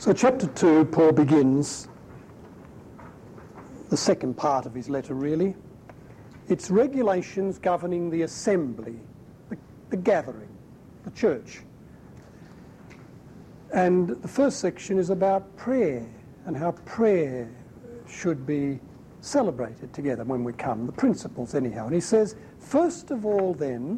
So chapter 2, Paul begins the second part of his letter, really. It's regulations governing the assembly, the gathering, the church. And the first section is about prayer and how prayer should be celebrated together when we come, the principles anyhow. And he says, first of all then,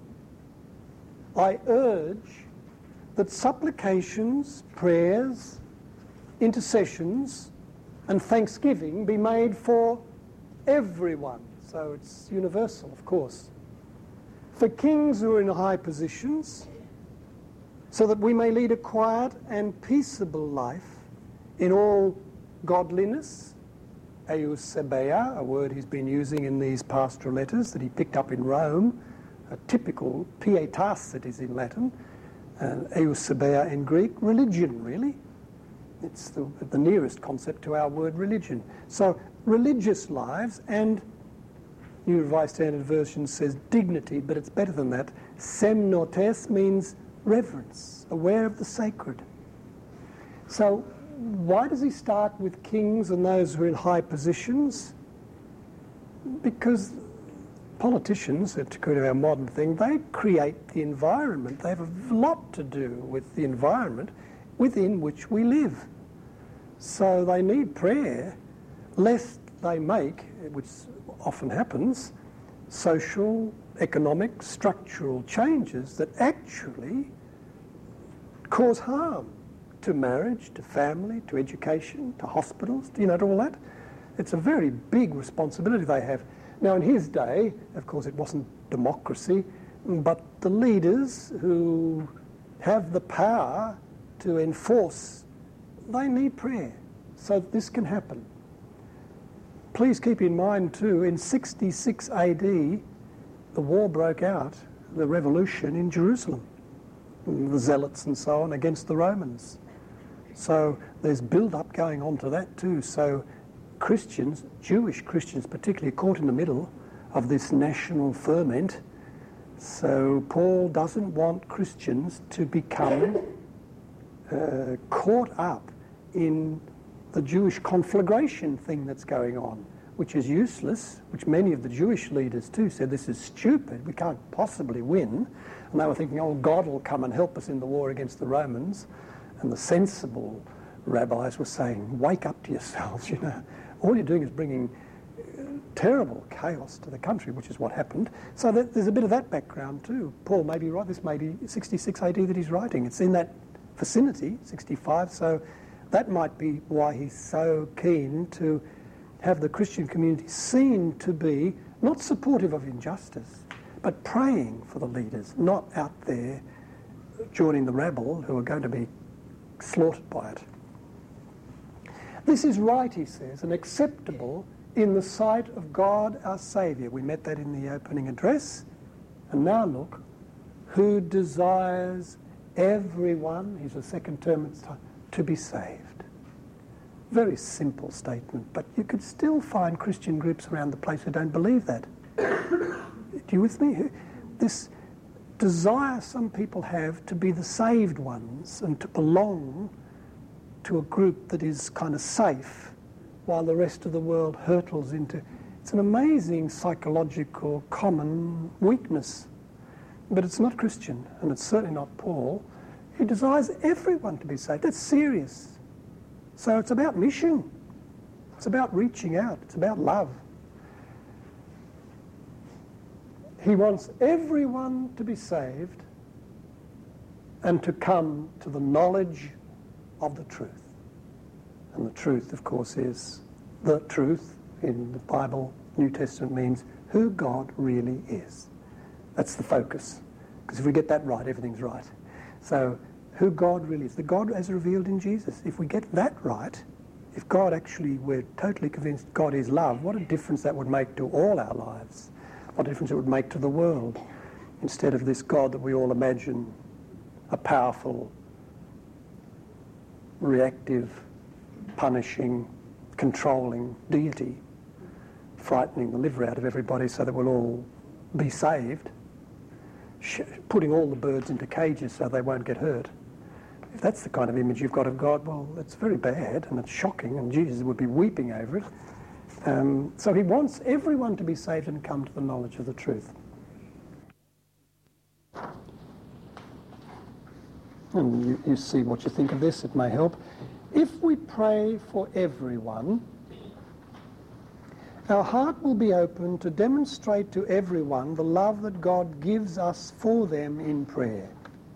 I urge that supplications, prayers, intercessions and thanksgiving be made for everyone. So it's universal, of course. For kings who are in high positions, so that we may lead a quiet and peaceable life in all godliness, eusebeia, a word he's been using in these pastoral letters that he picked up in Rome, a typical pietas that is in Latin, and eusebeia in Greek, religion really. It's the nearest concept to our word religion. So religious lives, and New Revised Standard Version says dignity, but it's better than that. Semnotes means reverence, aware of the sacred. So why does he start with kings and those who are in high positions? Because politicians, to go to our modern thing, they create the environment. They have a lot to do with the environment within which we live. So they need prayer, lest they make, which often happens, social, economic, structural changes that actually cause harm to marriage, to family, to education, to hospitals, to all that. It's a very big responsibility they have. Now in his day, of course it wasn't democracy, but the leaders who have the power to enforce, they need prayer so that this can happen. Please keep in mind too, in 66 AD, the war broke out, the revolution in Jerusalem, the Zealots and so on against the Romans. So there's build-up going on to that too. So Christians, Jewish Christians particularly, caught in the middle of this national ferment. So Paul doesn't want Christians to become caught up in the Jewish conflagration thing that's going on, which is useless, which many of the Jewish leaders too said, this is stupid, we can't possibly win. And they were thinking, oh, God will come and help us in the war against the Romans. And the sensible rabbis were saying, wake up to yourselves, All you're doing is bringing terrible chaos to the country, which is what happened. So there's a bit of that background too. Paul may be right, this may be 66 AD that he's writing. It's in that vicinity, 65, so that might be why he's so keen to have the Christian community seen to be not supportive of injustice, but praying for the leaders, not out there joining the rabble who are going to be slaughtered by it. This is right, he says, and acceptable in the sight of God our Saviour. We met that in the opening address. And now look, who desires everyone, here's the second term, to be saved. Very simple statement, but you could still find Christian groups around the place who don't believe that. Are you with me? This desire some people have to be the saved ones and to belong to a group that is kind of safe while the rest of the world hurtles into... It's an amazing psychological common weakness, but it's not Christian, and it's certainly not Paul. He desires everyone to be saved. That's serious. So it's about mission. It's about reaching out. It's about love. He wants everyone to be saved and to come to the knowledge of the truth. And the truth, of course, is the truth in the Bible. New Testament means who God really is. That's the focus. Because if we get that right, everything's right. So who God really is, the God as revealed in Jesus. If we get that right, if God actually, we're totally convinced God is love, what a difference that would make to all our lives. What a difference it would make to the world. Instead of this God that we all imagine, a powerful, reactive, punishing, controlling deity, frightening the liver out of everybody so that we'll all be saved, putting all the birds into cages so they won't get hurt. If that's the kind of image you've got of God, well, it's very bad and it's shocking, and Jesus would be weeping over it. So he wants everyone to be saved and come to the knowledge of the truth. And you see what you think of this, it may help. If we pray for everyone, our heart will be open to demonstrate to everyone the love that God gives us for them in prayer.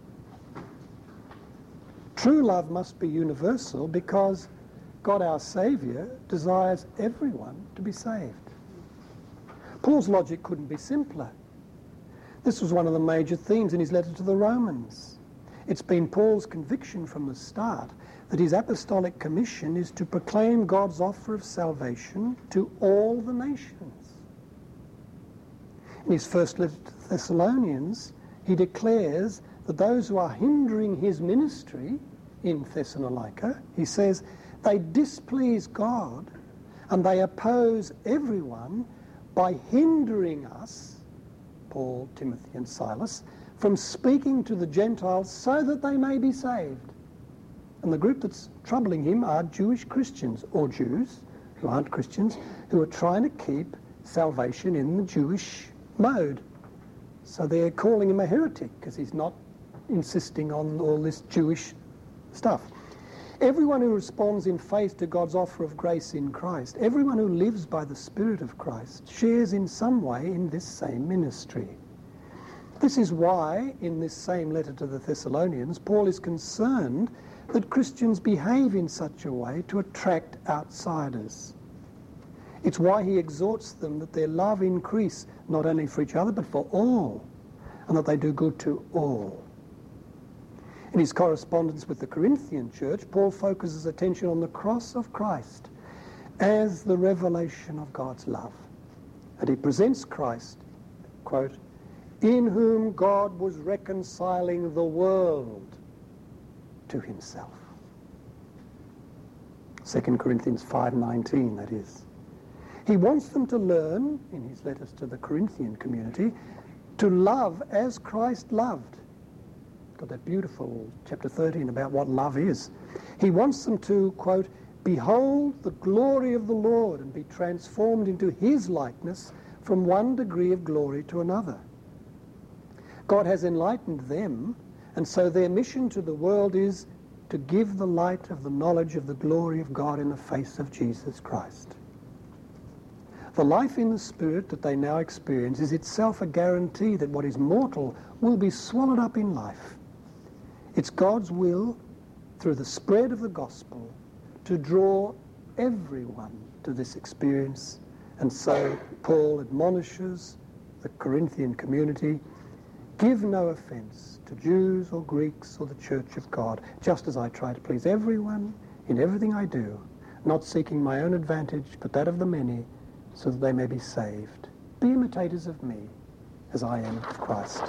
True love must be universal because God our Saviour desires everyone to be saved. Paul's logic couldn't be simpler. This was one of the major themes in his letter to the Romans. It's been Paul's conviction from the start that his apostolic commission is to proclaim God's offer of salvation to all the nations. In his first letter to the Thessalonians, he declares that those who are hindering his ministry in Thessalonica, he says, they displease God and they oppose everyone by hindering us, Paul, Timothy and Silas, from speaking to the Gentiles so that they may be saved. And the group that's troubling him are Jewish Christians, or Jews who aren't Christians, who are trying to keep salvation in the Jewish mode. So they're calling him a heretic because he's not insisting on all this Jewish stuff. Everyone who responds in faith to God's offer of grace in Christ, everyone who lives by the Spirit of Christ, shares in some way in this same ministry. This is why, in this same letter to the Thessalonians, Paul is concerned that Christians behave in such a way to attract outsiders. It's why he exhorts them that their love increase not only for each other but for all, and that they do good to all. In his correspondence with the Corinthian church, Paul focuses attention on the cross of Christ as the revelation of God's love. And he presents Christ, quote, in whom God was reconciling the world to himself. 2 Corinthians 5:19, that is. He wants them to learn, in his letters to the Corinthian community, to love as Christ loved. Got that beautiful chapter 13 about what love is. He wants them to, quote, behold the glory of the Lord and be transformed into his likeness from one degree of glory to another. God has enlightened them, and so their mission to the world is to give the light of the knowledge of the glory of God in the face of Jesus Christ. The life in the Spirit that they now experience is itself a guarantee that what is mortal will be swallowed up in life. It's God's will, through the spread of the gospel, to draw everyone to this experience. And so Paul admonishes the Corinthian community, give no offence to Jews or Greeks or the church of God, just as I try to please everyone in everything I do, not seeking my own advantage, but that of the many, so that they may be saved. Be imitators of me, as I am of Christ.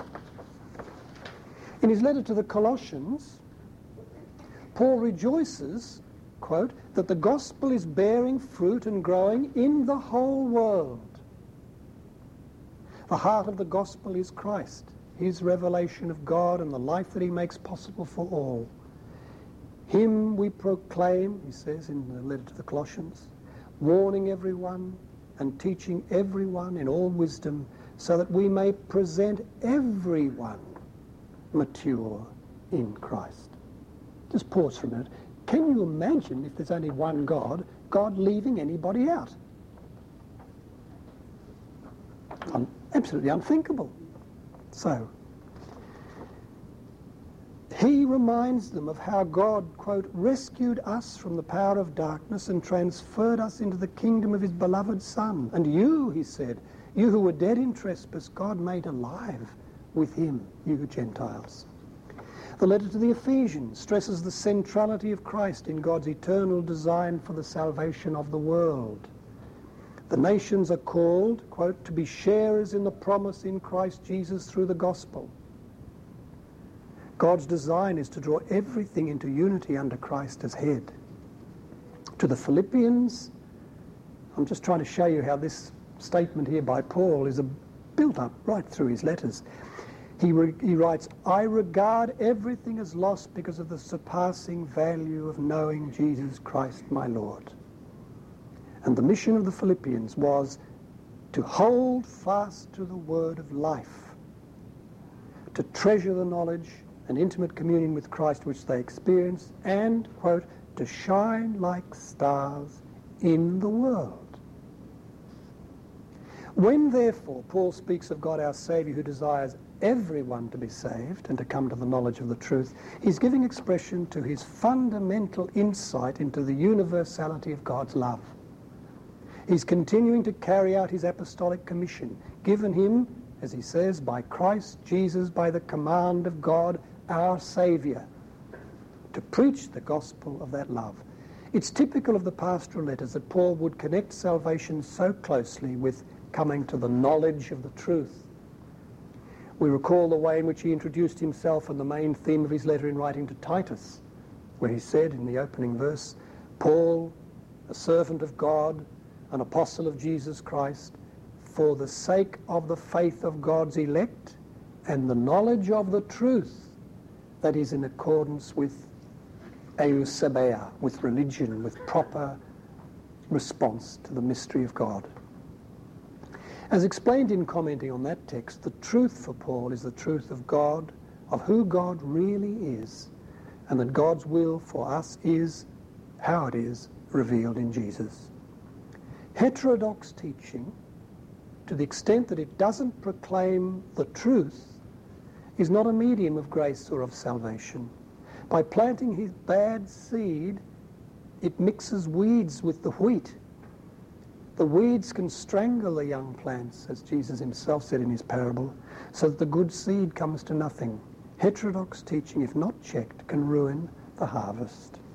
In his letter to the Colossians, Paul rejoices, quote, that the gospel is bearing fruit and growing in the whole world. The heart of the gospel is Christ, his revelation of God and the life that he makes possible for all. Him we proclaim, he says in the letter to the Colossians, warning everyone and teaching everyone in all wisdom, so that we may present everyone mature in Christ. Just pause for a minute. Can you imagine if there's only one God, God leaving anybody out? Absolutely unthinkable. So, he reminds them of how God, quote, rescued us from the power of darkness and transferred us into the kingdom of his beloved Son. And you, he said, you who were dead in trespass, God made alive with him, you Gentiles. The letter to the Ephesians stresses the centrality of Christ in God's eternal design for the salvation of the world. The nations are called, quote, to be sharers in the promise in Christ Jesus through the gospel. God's design is to draw everything into unity under Christ as head. To the Philippians, I'm just trying to show you how this statement here by Paul is built up right through his letters. He writes, I regard everything as lost because of the surpassing value of knowing Jesus Christ my Lord. And the mission of the Philippians was to hold fast to the word of life, to treasure the knowledge and intimate communion with Christ which they experienced, and, quote, to shine like stars in the world. When, therefore, Paul speaks of God our Saviour who desires everyone to be saved and to come to the knowledge of the truth, he's giving expression to his fundamental insight into the universality of God's love. He's continuing to carry out his apostolic commission, given him, as he says, by Christ Jesus, by the command of God our Saviour, to preach the gospel of that love. It's typical of the pastoral letters that Paul would connect salvation so closely with coming to the knowledge of the truth. We recall the way in which he introduced himself and the main theme of his letter in writing to Titus, where he said in the opening verse, Paul, a servant of God, an apostle of Jesus Christ, for the sake of the faith of God's elect and the knowledge of the truth that is in accordance with eusebia, with religion, with proper response to the mystery of God. As explained in commenting on that text, the truth for Paul is the truth of God, of who God really is, and that God's will for us is how it is revealed in Jesus. Heterodox teaching, to the extent that it doesn't proclaim the truth, is not a medium of grace or of salvation. By planting his bad seed, it mixes weeds with the wheat. The weeds can strangle the young plants, as Jesus himself said in his parable, so that the good seed comes to nothing. Heterodox teaching, if not checked, can ruin the harvest.